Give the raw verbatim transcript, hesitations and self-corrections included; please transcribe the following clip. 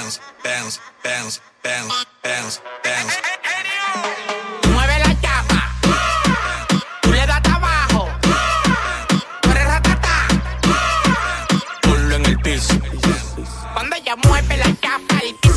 bounce, bounce, bounce, bounce, bounce, bounce. Mueve la chapa, tú le das abajo, tú eres ratata, Ponlo en el piso. cuando ella mueve la chapa, el piso